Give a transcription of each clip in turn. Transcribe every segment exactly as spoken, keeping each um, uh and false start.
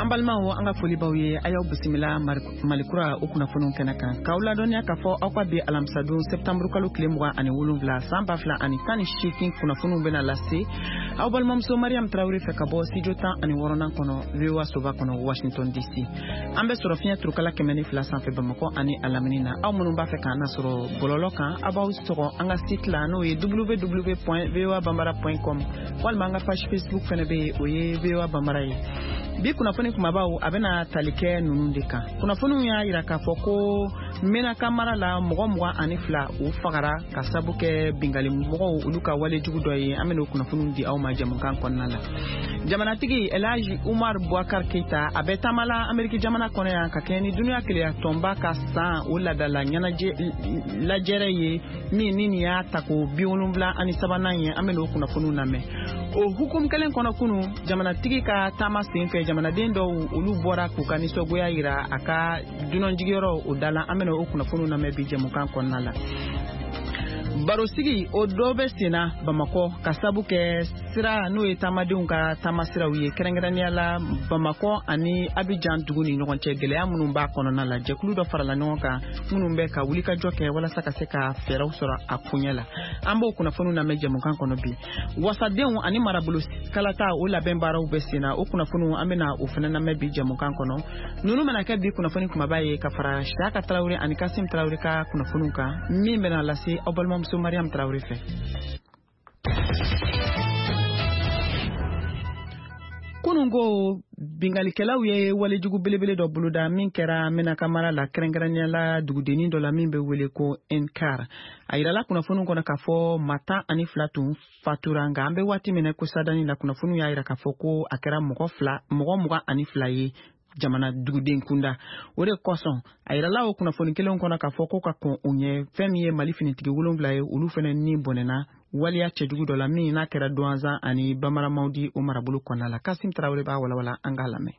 Ambalmao anga foli bawye ayaw bisimila malikura okuna funun kenaka kaula donya kafo akwa bi alamsadu septembre kalo klemwa ani wulumla samba fla ani tani shikin kuna funun bena lasi aw balmamso Mariam Traoré fekabo sijota ani worona kono lewa sova kono Washington D C ambe soro finya trukala kemeni fla sanfe bamako ani alaminina aw munun ba feka na soro bololoka abaw soro anga site la no e w w w point v o a bambara point com wal manga page Facebook fenebe oye v o a bambara bi kuna funi kuma bawo abena talike nunundika kuna funu ya ira ka foko mena kamara la mogo mogo anifla u fagara ka sabuke bingali mogo uluka wale jugu doyi ameno kuna funu di aw ma jamu kan konnala jamana tigi Elaji Umar Bouakar Keita abeta mala Ameriki jamana kone ya ka keni dunia kile tomba ka sa ula dala nyana je la jereye mi nini ya tako biulumbla ani sabananye ameno kuna funu name o hukum kalen kono kunu jamana tigi ka tama senfe jamana dendo ulu bora ku kaniso goya ira aka dunon jigero udala ameno okuna funu na mebi jamukan konnala barosigi o dobe sina Bamako kasabu ke sira no etamadun ka tamasira wiye kerengrania la Bamako ani Abidjan duguni no konche gele amunu ba konona la jekulu do farala no ka munu be ka wulika joke wala saka seka fera usora akunyela ambo kuna funu na meje mukan kono bi wasadenu ani marabulus kalata o la bembara u besina o kuna funu amena o fena na mebi jamukan kono nunu manaka bi kuna funu kuma baye ka fara shaka Traoré ani Kasim Traoré ka kuna funu ka mimbe na lasi obalmam so Mariam Traoré fe kunungo bingali kelaw ye wale jugu belebele do buluda min kera mena kamara la krengranya la dugudeni do la mimbe wele ko enkar ayira la kuna funu kona kafo mata ani flatu faturanga ambe wati mena ko sadani la kuna funu ya ayira kafo ko akera mogo fla mogo mogo ani flaye jamana duguden kunda wore koson ayira lawo kuna foni kelen kona ka foko ka kon unye femiye malifini tigi wulumla ye ulu fene ni bonena waliya chejugu dola mi na kera douanza ani bamara maudi umara bulu kona la Kasim Traoré ba wala wala angalame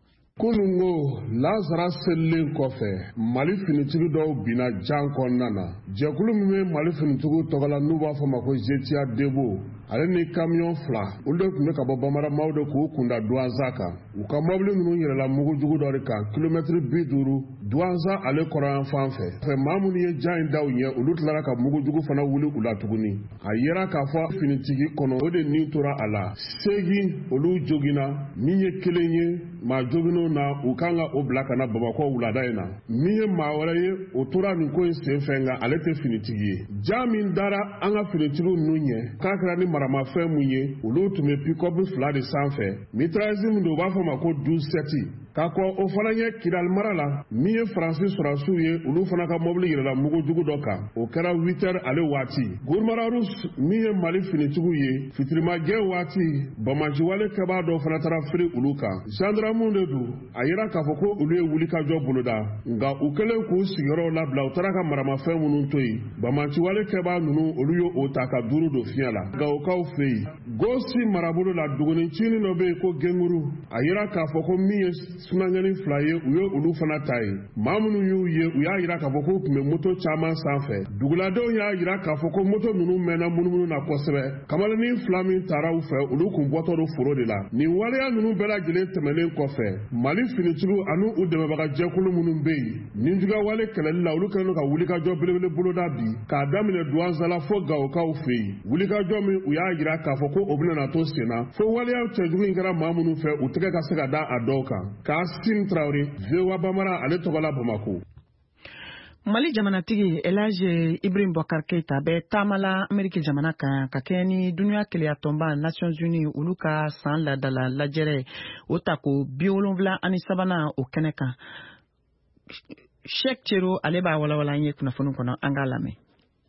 kunungo Lazara selen kofe mali finitigu do bina janko nana jekulu mi mali finitigu togala nuba fama ko jetia debo ale ni camion fla ulde kunde ka bamara mawdo ko kunda douanzaka uka mobile nunu yere la mugu jugu do ka kilometre biduru douanza ale koran fanfe fe mamuni ye jain daw nye ulutlara ka mugu jugu fana wuli ulatuguni ayera ka fa finitigi kono ode ni tora ala segi olu jogina minye kelenye ma jogino na ukanga oblaka na Bamako uladaina miye mawaraye otura niko senfenga alete finitigi jamin dara anga finitigu nunye kakra ni marama fe munye ulutume pikobu flade sanfe mitrazim do bafo mako douze seti kako ofalanye kidal marala miye Francis Sorasuye ulu fana ka mobile yira mugo jugu doka o kera huit heures ale wati gurmara rus miye mali finitigu ye fitrima ge wati bamaji wale keba do fana tara fri uluka gendarme ndedu ayira kafoko ulu wulika jo buluda nga ukele ku sigoro labla utara ka marama fe munun toyi bamaji wale keba nunu ulu yo otaka duru do fiala ga okaw fei gosi marabulu la duguni chini no be ko genguru ayira kafoko miye sunangani flaye uyo ulu fana tai mamunu yu ye uya yira kafoko kume moto chama sanfe dugulado ya yira kafoko moto nunu mena munumunu na kosebe kamala ni flami taraw fe ulu kumboto do foro de la ni wale ya nunu bela gile temelen kofe mali finitigu anu udeme baga jekulu munun beyi ninjuga wale keleli la ulu kelelo ka wulika jo belebele boloda bi ka damine douanzala fo gawo kaw fei wulika jo mi uya yira kafoko obina na to sena fo wale ya chejugu ingara mamunu fe utege ka sega da adoka Kasim Traoré V O A Bambara ale togola Bamako Mali jamana tigi Elaji Ibrahim Bouakar Keita be tamala Ameriki jamana kan ka keni dunia kele atomba Nations Unies uluka san la dala lajere otako biolonvla ani sabana o keneka Sheikh Chero aleba wala wala nye kuna funu kono angalame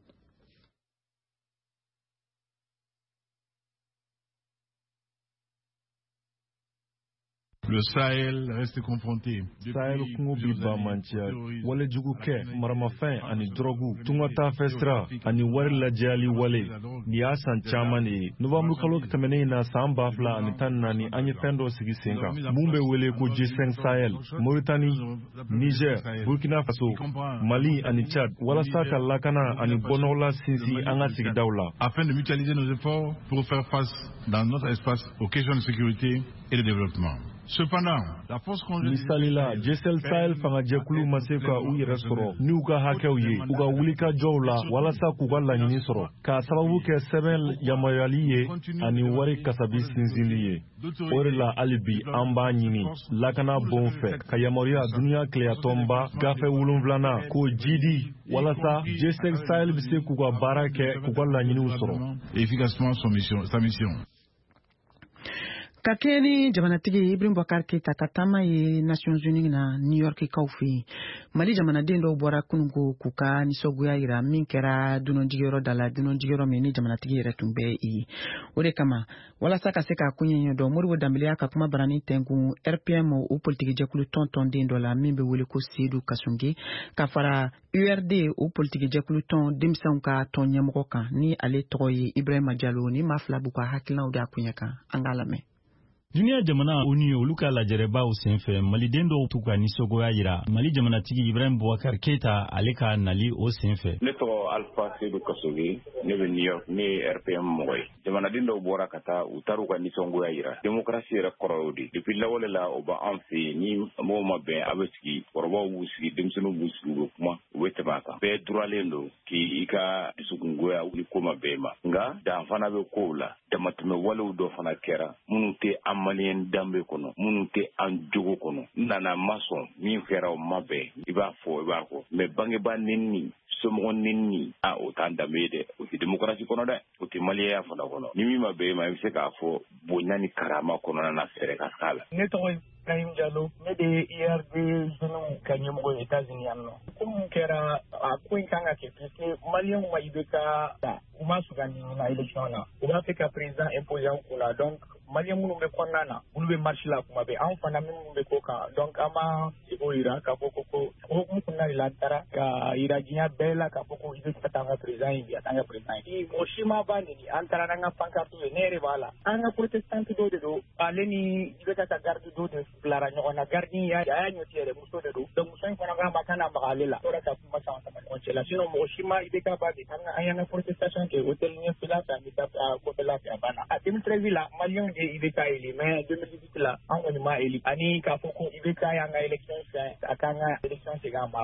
Le Sahel reste confronté. Sahel kungo biba mantia wale juguke maramafen ani drogu tungata festra ani wari lajali wale ni asan chamani novembre kalo kitamene na samba fla ani tanani ani fendo sigi senga mumbe wele ko G cinq Sahel Mauritanie Niger Burkina Faso Mali ani Tchad wala sata lakana ani bonola sinsi anga sigi dawla afin de mutualiser nos efforts pour faire face dans notre espace aux questions de sécurité et de développement. Cependant, la force conjointe misalila Jesel Sahel fanga jekulu maseka u yɛrɛ sɔrɔ ni u ka hakɛw ye u ka wulika jɔw la walasa k'u ka laɲini sɔrɔ k'a sababu kɛ sɛbɛn yamaruyali ye ani wari kasabi sinsinli ye. O de la hali bi an b'a ɲini lakana bon fɛ ka yamaruya duniya tileyatɔnba gafe wolonwulana k'o jidi walasa Jesel Sahel bɛ se k'u ka baara kɛ k'u ka laɲiniw sɔrɔ efficacement sa mission. Ka kɛ ni jamanatigi Ibrahim Boubacar Keita ka taama ye Nations Unies na New York kaw fɛ Mali jamanaden dɔw bɔra kununko k'u ka nisɔngoya yira min kɛra dunanjigiyɔrɔ da la dunanjigiyɔrɔ min ni jamanatigi yɛrɛ tun bɛ yen. O de kama walasa ka se ka kunɲɛ dɔn Modibo Dambele ka kuma barani tɛnkun R P M o politiki jɛkulu tɔn den dɔ la min bɛ wele ko Seydou Kassungi ka fara U R D o politiki jɛkulu tɔn denmisɛnw ka tɔn ɲɛmɔgɔ kan ni ale tɔgɔ ye Ibrahima Diallo ni maa fila b'u ka hakilinaw da kunɲɛ kan an k'a lamɛn. Duniya jamana O N U olu ka lajɛrɛbaw senfɛ Maliden dɔw t'u ka nisɔngoya yira Mali jamanatigi Ibrahim Boubacar Keita ale ka nali o senfɛ. Ne tɔgɔ Alpha Seydou Kassungi ne bɛ New York ne ye R P M mɔgɔ ye. Jamanaden dɔw bɔra ka taa u taara u ka nisɔngoya yira. Démocratie yɛrɛ kɔrɔ y'o de. Depuis lawale la o b'an fɛ yen ni mɔgɔw ma bɛn a bɛ sigi kɔrɔbaw b'u sigi denmisɛnninw b'u sigi u bɛ kuma u bɛ tɛmɛ a kan. Bɛɛ duralen don k'i ka dusukungoya ni ko ma bɛn ma. Nka dan fana bɛ kow la. Damatɛmɛ walew dɔ fana kɛra minnu tɛ an Maliyɛn danbe kɔnɔ minnu tɛ an jogo kɔnɔ. N nana ma sɔn min kɛra o ma bɛn i b'a fɔ i b'a fɔ mais bangebaa nɛni somɔgɔ nɛni a o t'an danbe ye dɛ o tɛ démocratie kɔnɔ dɛ o tɛ maliyɛnya fana kɔnɔ ni min ma bɛn i ma i bɛ se k'a fɔ bonya ni karama kɔnɔna na fɛɛrɛ ka k'a la. Ne tɔgɔ ye Ibrahim Diallo ne de ye I R D jeunes ka ɲɛmɔgɔ ye États-Unis yan nɔ. Ko mun kɛra a ko in kan ka kɛ parce que maliyɛnw ma I B K ta u ma sugandi na élection na u b'a fɛ ka président imposer an kun na donc maliyɛn minnu bɛ kɔnɔna na olu bɛ marche la kuma bɛɛ anw fana minnu bɛ ko kan donc an ma o yira k'a fɔ ko ko hukumu kɔnɔna de la an taara ka yira diɲɛ bɛɛ la k'a fɔ ko I B K ta an ka président ye bi a t'an ka président ye. Mɔgɔ si ma b'a neni an taara n'an ka pancarte ye ne yɛrɛ b'a la an ka protestante dɔw de don ale ni I B K ta garde dɔw de bilara ɲɔgɔn na gardien y'a a y'a ɲɔti yɛrɛ muso de don donc muso in fana k'a ma kan na maga ale la o de ka kuma sama sama ɲɔgɔn cɛ la sinon mɔgɔ si ma I B K ba de an an y'an ka protestation kɛ hôtel ɲɛfɛla fɛ an bɛ taa kɔfɛla fɛ a banna a deux mille treize la maliyɛnw de I B K éli mais deux mille dix-huit la an kɔni ma éli ani k'a fɔ ko I B K y'an ka élection fɛn a k'an ka élection segin an ma.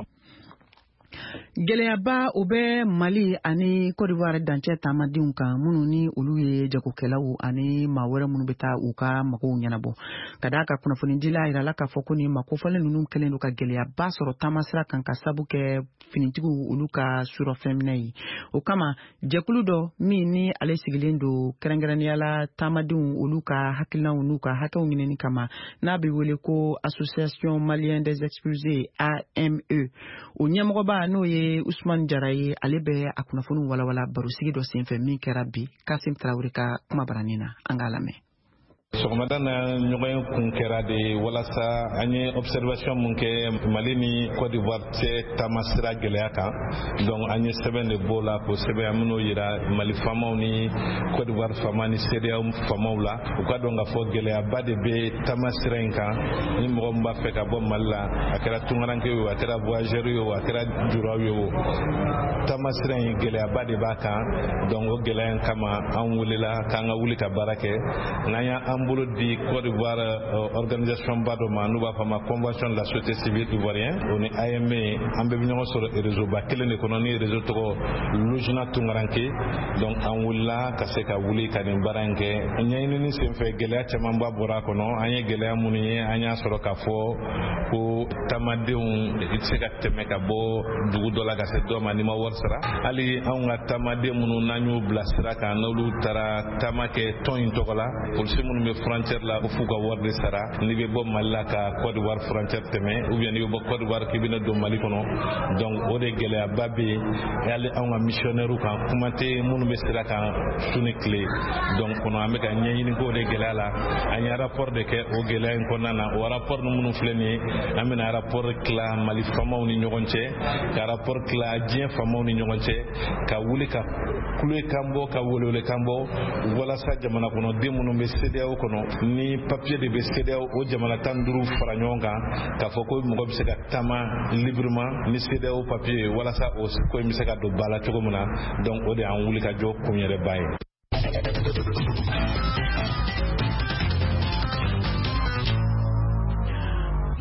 Gɛlɛyaba o bɛ Mali ani Côte d'Ivoire dancɛ taamadenw kan minnu ni olu ye jagokɛlaw ani maa wɛrɛ minnu bɛ taa u ka magow ɲɛnabɔ ka d'a ka kunnafonidila yirala k'a fɔ ko ni makofɔlen ninnu kɛlen don ka gɛlɛyaba sɔrɔ taamasira kan ka sabu kɛ finitigiw olu ka surɔfɛnminɛ ye o kama jɛkulu dɔ min ni ale sigilen don kɛrɛnkɛrɛnnenya la taamadenw olu ka hakilinaw n'u ka hakɛw ɲinini kama n'a bɛ wele ko Association Malienne des Expulsés A M E o ɲɛmɔgɔba n'o ye Ousmane Diarra ye ale bɛ a kunnafoni walawala barosigi dɔ senfɛ min kɛra bi Kasim Traoré ka kuma barani na an k'a lamɛn. Sɔgɔmada na ɲɔgɔn kun kɛra de walasa an ye observation mun kɛ Mali ni Côte d'Ivoire cɛ taamasira gɛlɛya kan donc an ye sɛbɛn de b'o la k'o sɛbɛn an min'o yira Mali faamaw ni Côte d'Ivoire faama ni C E D E A O faamaw la u ka dɔn k'a fɔ gɛlɛyaba de bɛ taamasira in kan ni mɔgɔ min b'a fɛ ka bɔ Mali la a kɛra tunkaranke ye o a kɛra voyageur ye o a kɛra juraw ye o taamasira in gɛlɛyaba de b'a kan donc o gɛlɛya in kama an welela k'an ka wuli ka baara kɛ n'an y'an bolo di Côte d'Ivoire uh, organisation ba dɔ ma n'u b'a fɔ ma convention de la société civile ivoirienne o ni A M E an bɛɛ bɛ ɲɔgɔn sɔrɔ réseau ba kelen de kɔnɔ ni réseau tɔgɔ Lujina Tunkaranke donc an wulila ka se ka wuli ka nin baara in kɛ ɲɛɲinini senfɛ gɛlɛya caman ba bɔra a kɔnɔ an ye gɛlɛya minnu ye an y'a sɔrɔ k'a fɔ ko taamadenw i tɛ se ka tɛmɛ ka bɔ dugu dɔ la ka se dɔ ma n'i ma wari sara hali anw ka taamaden minnu n'an y'u bila sira kan n'olu taara taama kɛ tɔn in tɔgɔ la polisi minnu bɛ frontière la f'u ka wari de sara n'i bɛ bɔ Mali la ka Côte d'Ivoire frontière tɛmɛ ou bien n'i bɛ bɔ Côte d'Ivoire k'i bɛna don Mali kɔnɔ donc o de gɛlɛyaba bɛ yen hali anw ka missionnaire kan kuma tɛ minnu bɛ sira kan su ni tile donc kɔnɔ an bɛ ka ɲɛɲini k'o de gɛlɛya la an ye rapport de kɛ o gɛlɛya in kɔnɔna na o rapport minnu filɛ nin ye an bɛna rapport tila Mali faamaw ni ɲɔgɔn cɛ ka rapport tila diɲɛ faamaw ni ɲɔgɔn cɛ ka wuli ka kule kan bɔ ka welewele kan bɔ walasa jamana kɔnɔden minnu bɛ C E D E A O kɔnɔ ni papier de bɛ C E D E A O o jamana tan duuru fara ɲɔgɔn kan k'a fɔ ko mɔgɔ bɛ se ka taama librement ni C E D E A O papier walasa o ko in bɛ se ka don ba la cogo min na donc o de y'an wuli ka jɔ kun yɛrɛ ba ye.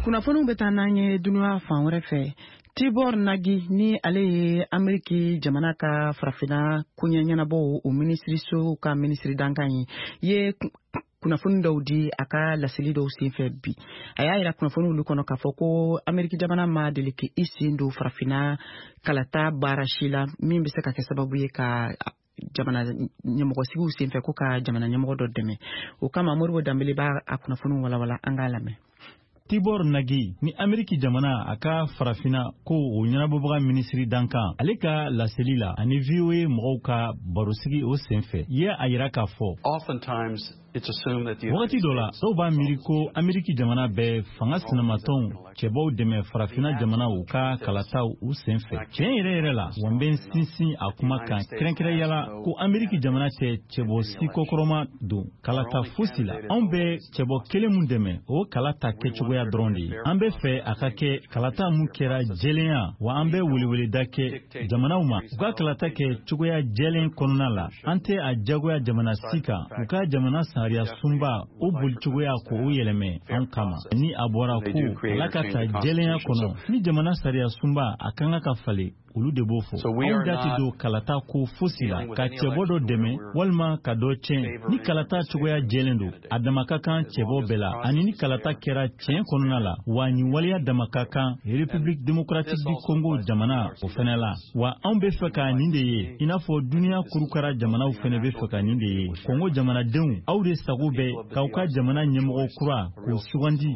kunnafoniw bɛ taa n'an ye dunuya fan wɛrɛ fɛ. Tibor Nagi ni ale ye Ameriki jamana ka farafina koɲɛ ɲɛnabɔ o minisiriso ka minisiri dankan ye ye kunnafoni dɔw di a ka laseli dɔw senfɛ bi. A y'a yira kunnafoni olu kɔnɔ k'a fɔ ko Ameriki jamana ma deli k'i sen don farafina kalata baara si la min bɛ se ka kɛ sababu ye ka jamana ɲɛmɔgɔsigiw senfɛ ko ka jamana ɲɛmɔgɔ dɔ dɛmɛ. O kama Moribo Dambele b'a a kunnafoni walawala an k'a lamɛn. Tibor Nagi ni Ameriki jamana a ka farafina ko o ɲɛnabɔbaga minisiri dankan ale ka laseli la ani V O A mɔgɔw ka barosigi o senfɛ ye a yira k'a fɔ wagati dɔ la dɔw b'a miiri ko Ameriki jamana bɛ fanga sinamatɔnw cɛbaw dɛmɛ farafina jamanaw ka kalataw u senfɛ. Tiɲɛ yɛrɛ yɛrɛ la wa n bɛ sinsin a kuma kan kɛrɛnkɛrɛnyala ko Ameriki jamana tɛ cɛbɔ si kɔkɔrɔma don kalata fosi la. Anw bɛ cɛbɔ kelen mun dɛmɛ o kalata kɛcogoya dɔrɔn de ye. An bɛ fɛ a ka kɛ kalata mun kɛra jɛlenya wa an bɛ weleweleda kɛ jamanaw ma u ka kalata kɛ cogoya jɛlen kɔnɔna la. An tɛ a jagoya jamana si kan u ka jamana sariya sunba o boli cogoya ko o yɛlɛmɛ an kama. Ni a bɔra ko ala ka ta jɛlenya kɔnɔ ni jamana sariya sunba a kan ka falen olu de b'o fɔ. Anw dati don kalata ko fosi la ka cɛbɔ dɔ dɛmɛ walima ka dɔ tiɲɛ ni kalata cogoya jɛlen don a dama ka kan cɛbɔ bɛɛ la ani ni kalata kɛra tiɲɛ kɔnɔna la wa nin waleya dama ka kan République démocratique du Congo jamana o fɛnɛ la wa anw bɛ fɛ ka nin de ye i n'a fɔ duniya kurukara jamanaw fɛnɛ bɛ fɛ ka nin de ye. Congo jamanadenw aw de sago bɛ k'aw ka jamana ɲɛmɔgɔ kura k'o sugandi.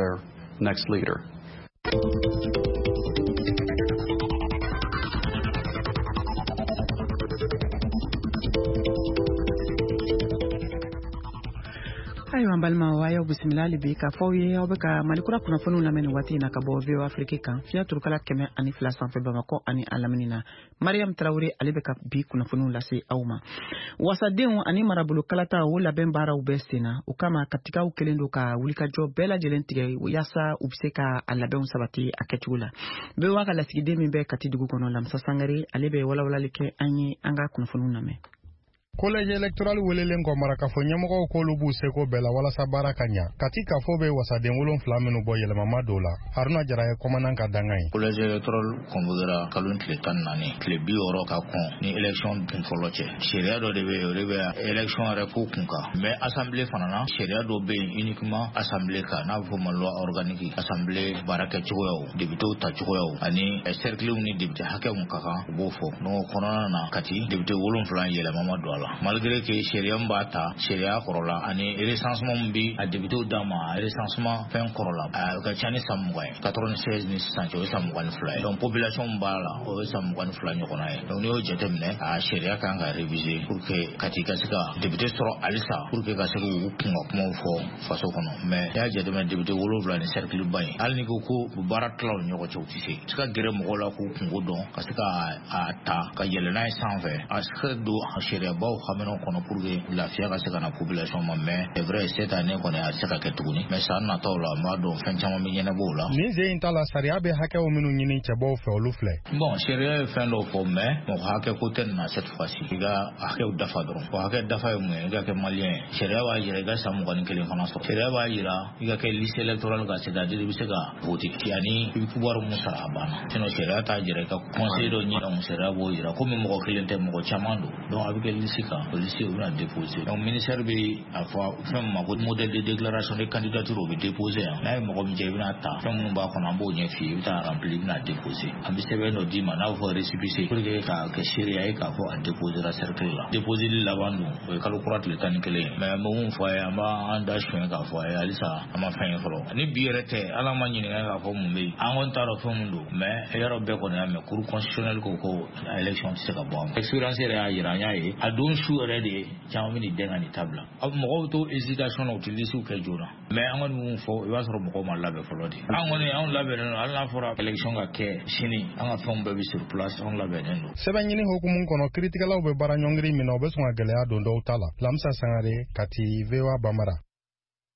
Ayiwa balima wa y'aw bisimila bi ka fɔ ye aw bɛ ka malikura kunnafoniw lamɛn waati na ka bɔ V O A Afrique kan fiya turukala kɛmɛ ani fila sanfɛ Bamakɔ ani a lamini na. Mariam Traoré ale bɛ ka bi kunnafoniw lase aw ma. Wasadenw ani marabolo kalata o labɛn baaraw bɛɛ senna o kama katikaw kelen don ka wulikajɔ bɛɛ lajɛlen tigɛ yaasa u bɛ se ka a labɛnw sabati a kɛcogo la. V O A ka lasigiden min bɛ Kati dugu kɔnɔ Lamsa Sangare ale bɛ walawalali kɛ an ye an ka kunnafoniw lamɛn. Collège électoral welelen ko marakafo ɲɛmɔgɔw k'olu b'u seko bɛɛ la walasa baara ka ɲa. Kati kafo bɛ wasaden wolonfila minnu bɔ yɛlɛmama dɔw la. Haruna Jara ye commandant ka dangan ye. Collège électoral convoquera kalon tile tan naani tile bi wɔɔrɔ ka kɔn ni élection kun fɔlɔ cɛ. Sariya dɔ de bɛ yen o de bɛ élection yɛrɛ ko kun kan. Mais assemblée fana na sariya dɔ bɛ yen uniquement assemblée kan n'a bɛ fɔ o ma loi organique. Assemblée baara kɛcogoyaw députés ta cogoyaw ani cercle ni député hakɛ mun ka kan u b'o fɔ. Donc kɔnɔna na Kati député wolonfila yɛlɛmama dɔ la. Malgré que sariya b'a ta sariya kɔrɔla ani recensement bi a député d'a ma recensement fɛn kɔrɔla a ka ca ni san mugan ye quatre-vingt-seize ni sisan cɛ o ye san mugan ni fila ye. Donc population b'a la o ye san mugan ni fila ɲɔgɔnna ye. Donc n'i y'o jateminɛ a sariya kan ka réviser pour que Kati ka se ka député sɔrɔ halisa pour que ka se k'u kun ka kumaw fɔ faso kɔnɔ. Mais n'i y'a jateminɛ député wolonfila ni cercle ba ye hali ni ko ko baara tilaw ni ɲɔgɔn cɛ u tɛ se. Se ka gɛrɛ mɔgɔw la k'u kungo dɔn ka se ka a ta ka yɛlɛ n'a ye sanfɛ a se ka don sariyabaw kamɛnɛw kɔnɔ pour que lafiya ka se ka na population ma. Mais c'est vrai cette année kɔni a se ka kɛ tuguni mais san nataw la n b'a dɔn fɛn caman bɛ ɲɛnabɔ o la. Nin sen in ta la sariya bɛ hakɛw minnu ɲini cɛbaw fɛ olu filɛ. Bon sariya ye fɛn dɔw fɔ mais mɔgɔ hakɛ ko tɛ nin na cette fois ci i ka hakɛw dafa dɔrɔn. O hakɛ dafa ye mun ye i ka kɛ malien ye. Sariya b'a jira i ka san mugan ni kelen fana sɔrɔ. Sariya b'a jira i ka kɛ liste électorale kan c'est-à-dire i bɛ se ka voter yanni i bɛ pouvoir mun sara a banna. Sinon sariya t'a jira i ka conseil dɔ ɲini donc sariya b'o jira komi mɔgɔ kelen tɛ mɔgɔ caman don donc a bɛ kɛ liste kan o liste u bɛna déposer. Donc ministère bɛ a fɔ fɛn ma ko modèle de déclaration de candidature o bɛ déposer yan. N'a ye mɔgɔ min jɛ i bɛna ta fɛn minnu b'a kɔnɔ an b'o ɲɛ f'i ye i bɛ taa remplir i bɛna déposer. An bɛ sɛbɛn dɔ d'i ma n'a bɛ fɔ récépissé pour que k'a kɛ seereya ye k'a fɔ a déposera cercle la. Déposeli laban dun o ye kalo kura tile tan ni kelen ye. Mais an bɛ mun fɔ a ye an b'an da suɲɛ k'a fɔ a ye halisa an ma fɛn ye fɔlɔ. Ni bi yɛrɛ tɛ ala ma ɲininka k'a fɔ mun bɛ yen an kɔni t'a dɔn fɛn mun don mais yɔrɔ bɛɛ kɔni y'a mɛn cour constitutionnelle ko ko élection tɛ se ka bɔ an ma. Expérience yɛrɛ y'a jira an y'a ye a don su yɛrɛ de ye caman bɛ nin den ka nin tabila. Mɔgɔw to hésitation na u tɛ liste kɛ joona mais an kɔni mun fɔ i b'a sɔrɔ mɔgɔw ma labɛn fɔlɔ de. An kɔni anw labɛnnen don hali n'a fɔra élection ka kɛ sini an ka fɛnw bɛɛ bɛ sur place anw labɛnnen don. Sɛbɛn ɲini hukumu kɔnɔ kiiritigɛlaw bɛ baara ɲɔngiri min na u bɛ sɔn ka gɛlɛya don dɔw ta la. Lamsa Sangare Kati V O A Bambara.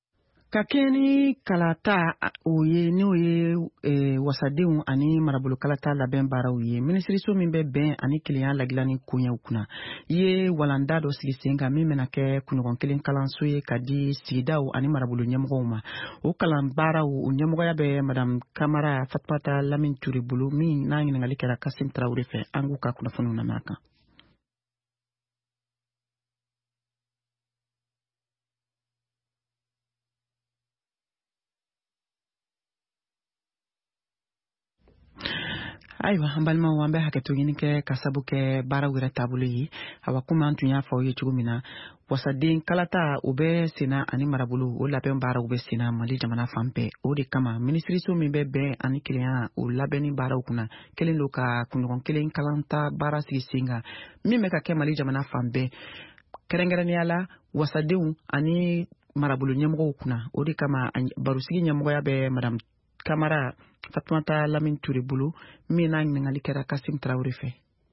ka kɛ ni kalata o ye n'o ye wasadenw ani marabolo kalata labɛn baaraw ye minisiriso min bɛ bɛn ani kelenya ladilanni koɲɛw kunna ye walanda dɔ sigi sen kan min bɛna kɛ kunɲɔgɔn kelen kalanso ye ka di sigidaw ani marabolo ɲɛmɔgɔw ma o kalan baaraw o ɲɛmɔgɔya bɛ madame Kamara Fatumata Lamine Ture bolo min n'a ɲininkali kɛra Kasim Traoré fɛ an k'u ka kunnafoniw lamɛn kan. Ayiwa an balimaw an bɛ hakɛto ɲini kɛ ka sabu kɛ baaraw yɛrɛ taabolo ye awa komi an tun y'a fɔ aw ye cogo min na wasaden kalata o bɛ senna ani marabolo o labɛn baaraw bɛ senna Mali jamana fan bɛɛ o de kama minisiriso min bɛ bɛn ani kelenya o labɛnni baaraw kunna kelen don ka kunɲɔgɔn kelen kalanta baara sigi sen kan min bɛ ka kɛ Mali jamana fan bɛɛ kɛrɛnkɛrɛnnenya la wasadenw ani marabolo ɲɛmɔgɔw kunna o de kama barosigi ɲɛmɔgɔya bɛ madame Kamara Fatumata Lamine Ture bolo min n'a ɲininkali kɛra Kasim Traoré fɛ.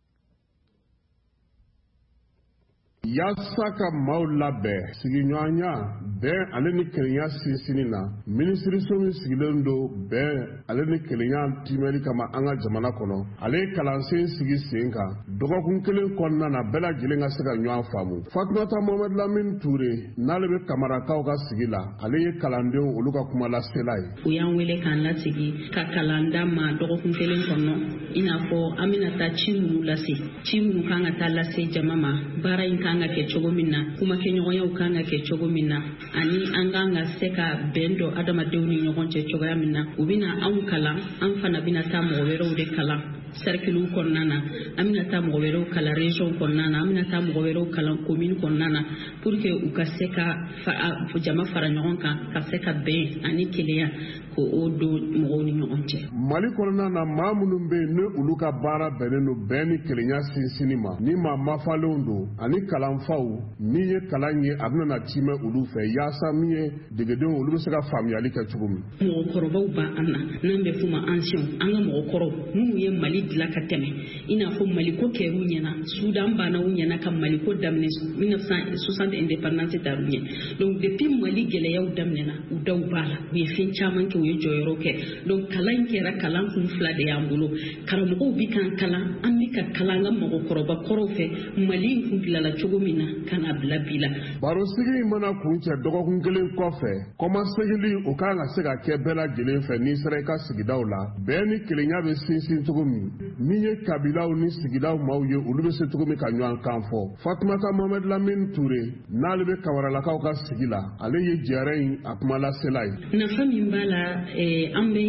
Yaasa ka maaw labɛn sigiɲɔgɔnya bɛn ale ni kelenya sinsinni na minisiriso min sigilen don bɛn ale ni kelenya timɛli kama an ka jamana kɔnɔ ale ye kalansen sigi sen kan dɔgɔkun kelen kɔnɔna na bɛɛ lajɛlen ka se ka ɲɔgɔn faamu Fatumata Mohamed Lamine Ture n'ale bɛ kamarakaw ka sigi la ale ye kalandenw olu ka kuma lasela ye. U y'an wele k'an lasigi ka kalanda ma dɔgɔkun kelen kɔnɔ i n'a fɔ an bɛna taa ci minnu lase ci minnu kan ka taa lase jama ma baara in kan ka kɛ cogo min na kuma kɛ ɲɔgɔnyaw kan ka kɛ cogo min na ani an kan ka se ka bɛn dɔ adamadenw ni ɲɔgɔn cɛ cogoya min na u bɛna anw kalan an fana bɛna taa mɔgɔ wɛrɛw de kalan cercle kɔnɔna na an bɛna taa mɔgɔ wɛrɛw kalan région kɔnɔna na an bɛna taa mɔgɔ wɛrɛw kalan commune kɔnɔna na pour que u ka se ka jama fara ɲɔgɔn kan ka se ka bɛn ani kelenya ko o don mɔgɔw ni ɲɔgɔn cɛ. Mali kɔnɔna na maa minnu bɛ yen ni olu ka baara bɛnnen don bɛn ni kelenya sinsinni ma ni maa mafalenw don ani kalanfaw min ye kalan ye a bɛna timɛ olu fɛ yaasa min ye degedenw olu bɛ se ka faamuyali kɛ cogo min. Mɔgɔkɔrɔbaw b'an na n'an bɛ f'u ma anciens an ka mɔgɔkɔrɔw minnu ye Mali dilan ka tɛmɛ i n'a fɔ Maliko kɛr'u ɲɛna Sudan bannaw ɲɛna ka Maliko daminɛ mille neuf cent soixante indépendance tar'u ɲɛ donc depuis Mali gɛlɛyaw daminɛna u daw b'a la u ye fɛn caman kɛ u ye jɔyɔrɔ kɛ donc kalan in kɛra kalan kun fila de y'an bolo karamɔgɔw bi kan kalan an bi ka kalan an ka mɔgɔkɔrɔba kɔrɔw fɛ Mali in kun bilala cogo min na ka na bila bi la. Barosigi in mana kun cɛ dɔgɔkun kelen kɔfɛ kɔmasegili o kan ka se ka kɛ bɛɛ lajɛlen fɛ n'i sera i ka sigidaw la bɛɛ ni kelenya bɛ sinsin cogo min min ye kabilaw ni sigidaw maaw ye olu bɛ se cogo min ka ɲɔgɔn kan fɔ Fatumata Mohamed Lamine Ture n'ale bɛ kawaralakaw ka sigi la ale ye jɛrɛ in a kuma lasela ye. Nafa min b'a la an bɛ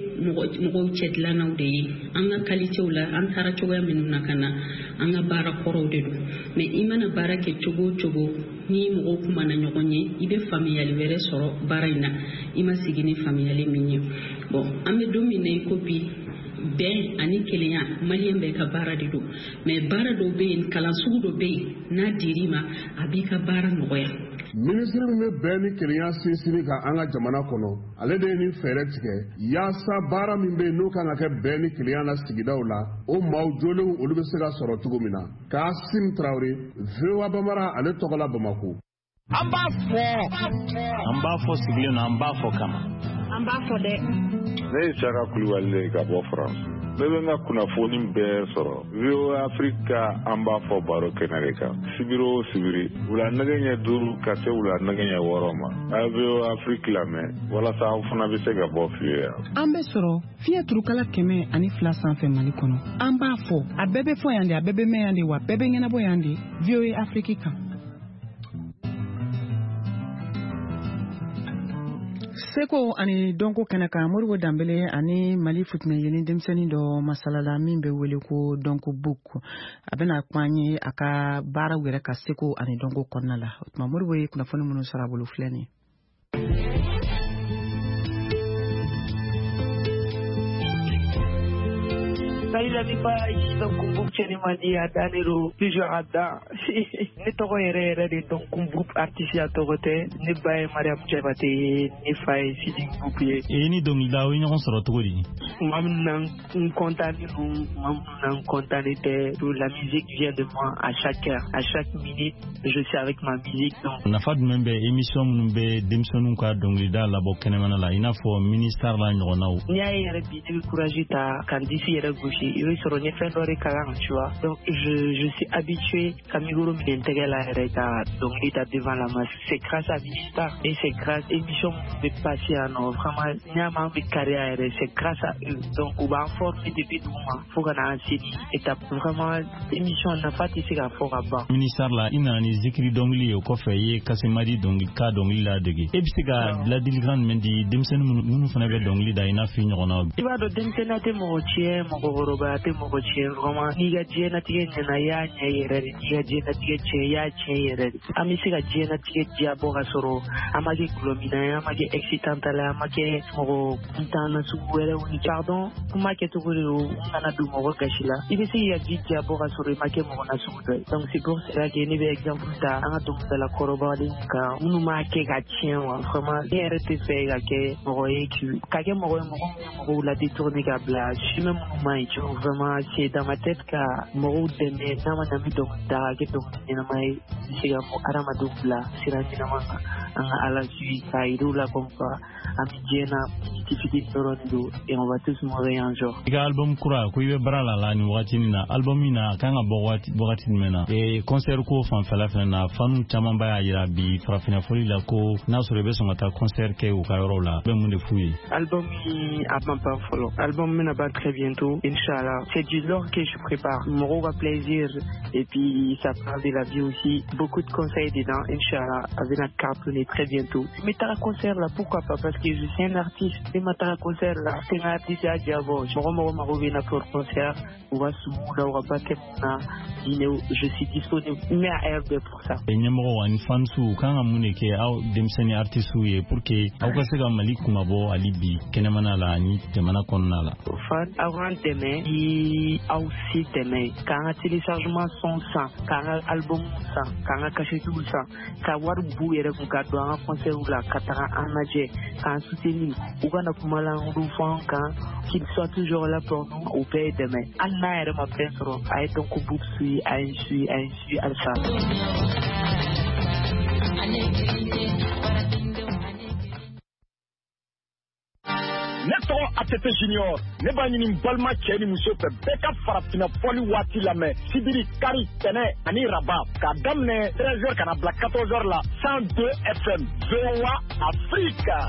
mɔgɔw cɛ dilannaw de ye an ka kalitew la an taara cogoya minnu na ka na an ka baara kɔrɔw de don mais i mana baara kɛ cogo o cogo ni mɔgɔw kuma na ɲɔgɔn ye i bɛ faamuyali wɛrɛ sɔrɔ baara in na i ma sigi ni faamuyali min ye bon an bɛ don min na i ko bi bɛn ani kelenya maliyɛn bɛɛ ka baara de don mais baara dɔw bɛ yen kalan sugu dɔ bɛ yen n'a dir'i ma a b'i ka baara nɔgɔya. Minisiri min bɛ bɛn ni kelenya sinsinni kan an ka jamana kɔnɔ ale de ye nin fɛɛrɛ tigɛ yaasa baara min bɛ yen n'o kan ka kɛ bɛn ni kelenya na sigidaw la o maaw jolenw olu bɛ se ka sɔrɔ cogo min na Kasim Traoré V O A Bamara ale tɔgɔ la Bamako. An b'a fɔ an b'a fɔ sigilen na an b'a fɔ kama an b'a fɔ dɛ. Ne ye Saka Kulibali ka bɔ France. Ne bɛ n ka kunnafoni bɛɛ sɔrɔ V O A Afrique an b'a fɔ baro kɛnɛ de kan sibiri o sibiri wula nɛgɛ ɲɛ duuru ka se wula nɛgɛ ɲɛ wɔɔrɔ ma a V O A Afrique lamɛn walasa aw fana bɛ se ka bɔ fiye yan. An bɛ sɔrɔ fiɲɛ turukala kɛmɛ ani fila sanfɛ Mali kɔnɔ an b'a fɔ a bɛɛ bɛ fɔ yan de a bɛɛ bɛ mɛn yan de wa bɛɛ bɛ ɲɛnabɔ yan de V O A Afrique kan. Seko ani Donko kɛnɛ kan Moribo Dambele ani Mali futuna yeni denmisɛnnin dɔ masalala min bɛ wele ko Donko Book a bɛna kuma an ye a ka baaraw yɛrɛ ka Seko ani Donko kɔnɔna la o tuma Moribo ye kunnafoni minnu sɔrɔ a bolo filɛ nin ye. Naila ni ba isang kumbuk cheni mani ada ni ro plusieurs ada. Ni toko ere ere de ton kumbuk artiste ya tokote ni ba Mariam Chebate ni fay siding boupier. E ni dong la wi ñon soro togori. Mam nan contane nous mam nan contane te tout la musique vient de moi à chaque heure, à chaque minute je suis avec ma musique donc. Na fad membe émission mun be demsonu ka dong da la bo kenemana la ina fo ministère la ñonaw. Ni ay ere bi de courage ta kan disi ere gauche il soro ni fait dore kalang tu vois. Donc je je suis habitué kamigoro mi intégrer la ere ta donc l'état devant la masse. C'est grâce à ministère et c'est grâce à émission de passer à nous vraiment nyama bi carrière c'est grâce à eux. Donc on va former depuis tout mois faut qu'on a assez étape vraiment émission na fati c'est à fort à bas. Ministère la ina ni zikri dongli ko feye kasemadi dongi ka dongli la degi. E bisiga la diligran mendi demsen munu fana be dongli da ina fi ñona. Iba do demsen ate mo tie mo goroba ate mo tie vraiment ni ga tie na tie na ya nya yere ni ga tie na tie che ya che yere. Ami siga tie na tie dia bo gasoro amage glomina amage excitantala amage mo kuntana su wele woni pardon kuma ke to golo ngana du mo gashila. Ibe si ya dia bo gasoro make mo na su. Donc c'est pour cela que ni be exemple ta anga to la koroba ka unu ma ke ga tien wa vraiment yere te fe ga ke mo e ki ka ke mo mo la détourner ga bla je même mo mai tu vraiment c'est dans ma tête ka mo de me na ma na mi do da ke to ina mai c'est ga mo ara ma do bla sira ni na ma anga ala sui ka iru la comme ça amijena tifiti torondo et on va tous mourir un jour. Iga album kura ko ibe brala la ni wati ni na album ina kanga bo wati bo wati mena e concert ko fan fala fana na fanu chama ba ya bi farafina foli la ko na so rebe songa ta concert ke u ka yoro la be mun de fuyi album ni avant pas follow album mena ba très bientôt inchallah c'est du lourd que je prépare mon va plaisir et puis ça parle de la vie aussi beaucoup de conseils dedans inchallah avec la cartonner très bientôt mais ta concert là pourquoi pas parce que je suis un artiste et ma ta concert là c'est un artiste à Diabo je me ma revenir pour concert on va sous là on va pas na je suis disponible mais à R B pour ça e nyamoro wan fansu kanga muneke aw demseni artiste ye pour que aw ka sega malik kuma bo alibi kenemana la ni temana konna la fan avant demain i aussi demain quand téléchargement son cent quand album cent quand caché tout ça ka war bu yere ku ka do en concert la katara anaje quand soutenir ou kana kumala ngufan quand qu'il soit toujours là pour nous au pays demain anna ere ma pensero ay donc bu suis ay suis ay suis alsa ne tɔgɔ A T T Junior ne b'a ɲini balima cɛ ni muso fɛ bɛɛ ka farafina fɔli waati lamɛn sibiri kari tɛnɛ ani raba k'a daminɛ treize heures kana bila quatorze heures la cent deux F M V O A Afrique.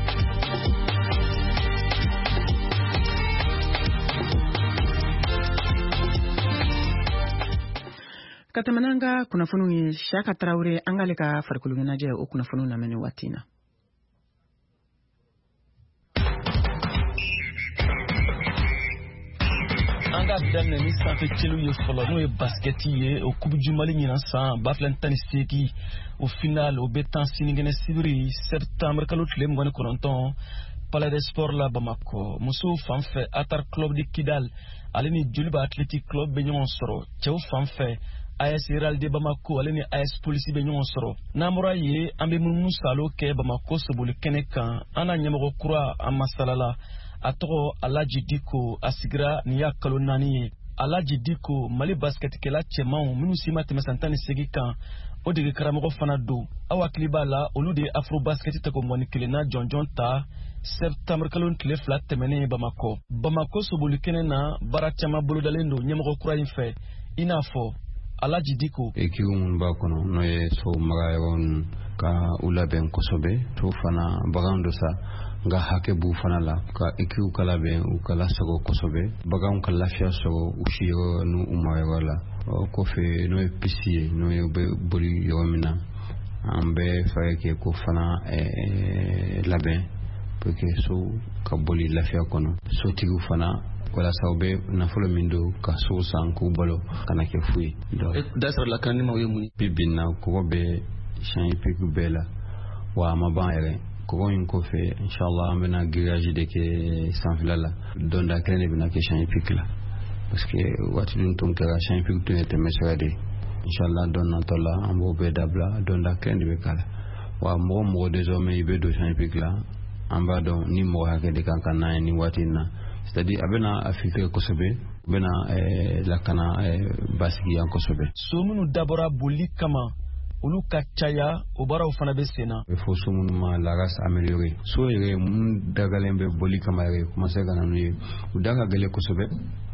Katamananga kunafunu ye Shaka Traore angale ka farikulu ŋɛnajɛ o kunafunu lamɛnni waati na. An ka daminɛ ni sanfɛ cɛliw ye fɔlɔ n'o ye baskɛti ye o kubu du Mali ɲinan san ba fila tan ni seegin au final o bɛ tan sinikɛnɛ sibiri septembre kalo tile mugan ni kɔnɔntɔn Palais des Sports la Bamako musow fan fɛ Atar Club de Kidal ale ni Joliba Athletic Club bɛ ɲɔgɔn sɔrɔ cɛw fan fɛ A S Real de Bamako ale ni A S Police bɛ ɲɔgɔn sɔrɔ n'an bɔra ye an bɛ munumunu salo kɛ Bamako soboli kɛnɛ kan an n'a ɲɛmɔgɔ kura a masalala a tɔgɔ Alaji Diko a sigira nin y'a kalo naani ye Alaji Diko Mali basketikɛla cɛmanw minnu si ma tɛmɛ san tan ni seegin kan o dege karamɔgɔ fana don aw hakili b'a la olu de ye afro basketi tako mɔni kelenna jɔnjɔn ta septembre kalo tile fila tɛmɛnen Bamako Bamako soboli kɛnɛ na baara caman bolodalen don ɲɛmɔgɔ kura in fɛ i n'a fɔ Alaji Diko ekipu minnu b'a kɔnɔ n'o ye so magayɔrɔ ka u labɛn kosɛbɛ to fana bagan dɔ sa nga hakɛ b'u fana la ka ekipu ka labɛn u ka lasago kosɛbɛ baganw ka lafiya sɔrɔ u siyɔrɔ n'u u magayɔrɔ la o kɔfɛ n'o ye pisi ye n'o ye bɛ boli yɔrɔ min na an bɛ fɛɛrɛ kɛ ko fana labɛn pour que so ka boli lafiya kɔnɔ sotigiw fana walasa u bɛ nafolo min don ka so san k'u balo kana kɛ fu ye da sɔrɔ la kan ni ma o ye mun ye bi bin na kɔgɔ bɛ siyɛn pikiw bɛɛ la wa a ma ban yɛrɛ kɔgɔ in kɔfɛ inshallah an bɛna grillage de kɛ sanfɛla la donda kelen de bɛna kɛ siyɛn piki la parce que wati dun ton kera champion tun était mesrade inshallah don na tola ambo be dabla don da kendi be kala wa mo mo désormais ibe do champion la amba don ni mo ha ke de kan kan na ni wati na c'est-à-dire abena afite ko sobe bena eh, la kana eh, basiki an ko sobe somunu dabora boli kama olu ka caya o baraw fana be sena il faut somunu ma la race améliorer so yere mun dagalen be boli kama yere commencer kana nu u daga gele ko sobe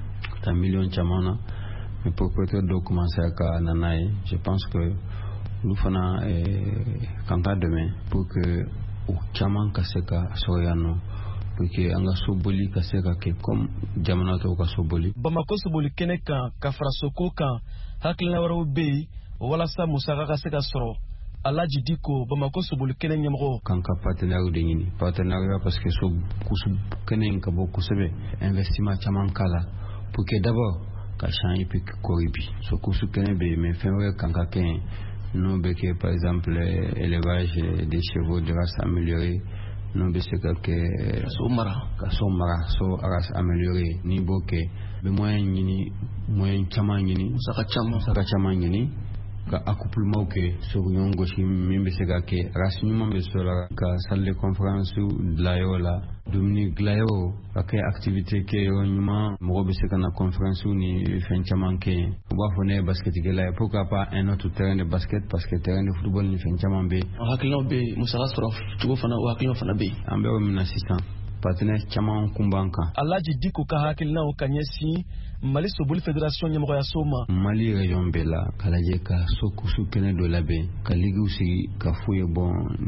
ta million chamana mais pour peut-être do commencer ka nanaye je pense que nous fana eh, kanta demain pour que o chaman ka seka soyano pour que anga soboli ka seka ke comme jamana to ka soboli Bamako soboli kene kan ka frasoko kan hakilina waro be wala sa musaka ka seka soro Alaji Diko Bamako soboli kene nyamro kan ka partenaire de ngini partenaire parce que so kusu kene ka bo kusebe investissement chaman kala pour que d'abord ka change puis koribi so kusu kene be mais faire kan ka ken non be que par exemple élevage des chevaux de race améliorée non be se que somara ka somara so race améliorée ni boke be moyen ni moyen chama ni saka chama saka chama ni ka accouplement ke so yongo shi mimbe se que race ni mambe so la ka salle de conférence la yola Dominique Glayo akay activité ke yo nyuma mo be se kana conférence ni fen chama ke ba fone basket ke la pourquoi pas un autre terrain de basket parce que terrain de football ni fen chama be hakilon be musaka soro tugo fana wa hakilon fana be ambe o min assistant partenaire chama kumbanka Alaji Diko ka hakilna o kanyesi Mali soboli fédération nyamro ya soma Mali région bela kalaje ka sokusu kene do labe kaligu si ka fuye bon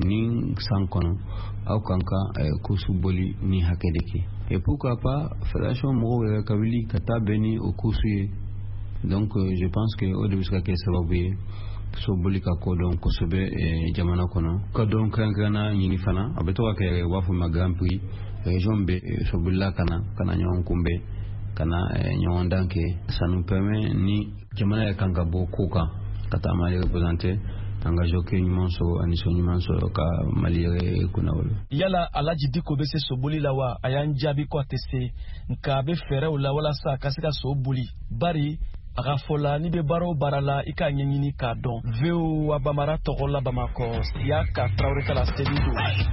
ni sankono au kanka eh, kusu boli ni hakedeki et pourquoi pas fédération mo ka wili kata beni au kusu donc euh, je pense que au début ça que ça va bien so boli ka ko don ko sobe e jamana kono ko don kan kana nyini fana abeto ka ke wafu ma grand prix région be so bulla kana kana nyon kumbe kana nyon danke ça nous permet ni jamana kan ka bo ko ka kata mali représenter engagé ke nyumanso ani so nyumanso ka mali kuna wolo yala Alaji Diko be se so boli lawa ayanjabi ko tese nka be fere wala wala sa kasika so boli bari Rafola ni be baro barala ika nyenyini ka don veo abamara tokola Bamako ya ka Traoré kala stedido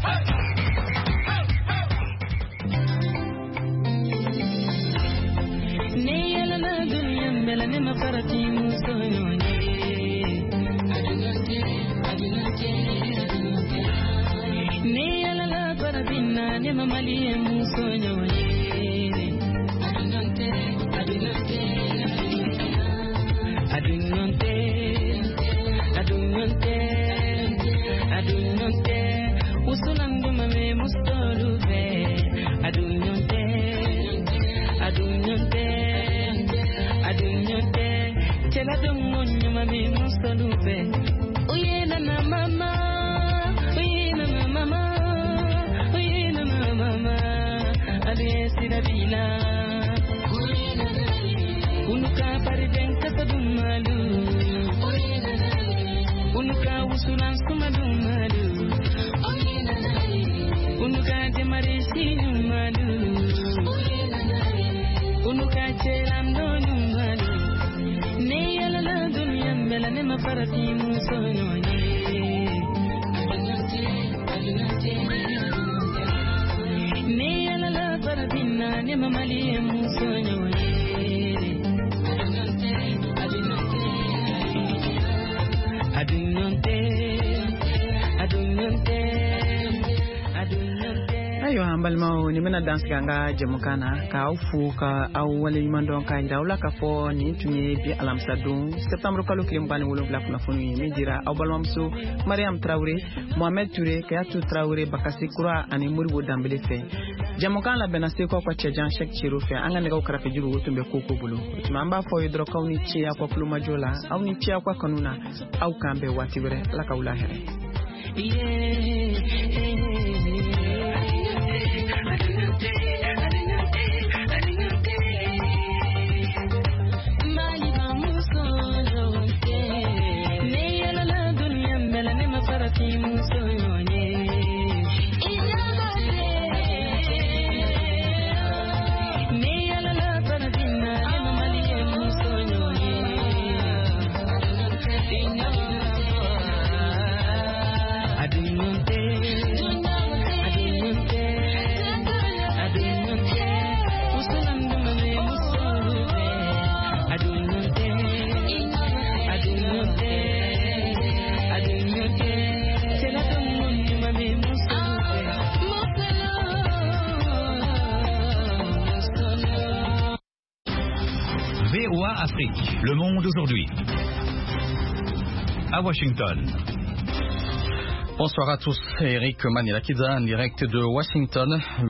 ne yala na dunya mbele ne mafarati musonyonye ne yala la parabina ne mamali musonyonye Adunante, adunante, adunante, usulando mame mustoluve. Adunante, adunante, adunante, chela dungonyo mame mustoluve. Oye na na mama, oye na na mama, oye na na mama, adesi la bila. Unuka pariden kasadumalu, unuka usulan sumadumalu, unuka demarisi numalu, unuka chelam donumalu. Ne yala la dunya mela ne mafarati musonyonye. Ne yala la paradina ne mamali musonyonye. Ayo hambalmao ni mena dance ganga jemukana ka ufu ka au wale imandon ka ira ula ka fo ni tunye bi alamsadun septembre kalo kilim bani wolo bla kuna fonu mi dira au balmamso Mariam Traoré Mohamed Touré Kayatu Traoré Bakasi Kura ani Muribo Dambele fe jamukan la benase ko kwa chejan shek chiro fe anga ne ga ukara fe juru wotumbe koko bulu tumamba fo yidro ka uni chia kwa pluma jola au ni chia kwa kanuna au kambe watibere la ka ula here O A Afrique, Le Monde aujourd'hui. À Washington. Bonsoir à tous, Eric Manilakidza en direct de Washington.